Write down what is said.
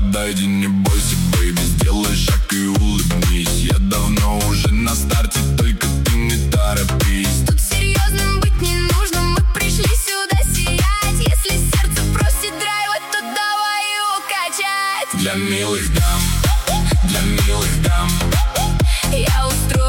подойди, не бойся, бэйби, сделай шаг и улыбнись. Я давно уже на старте, только ты не торопись. Тут серьезным быть не нужно, мы пришли сюда сиять. Если сердце просит драйва, то давай его качать. Для милых дам, для милых дам Я устрою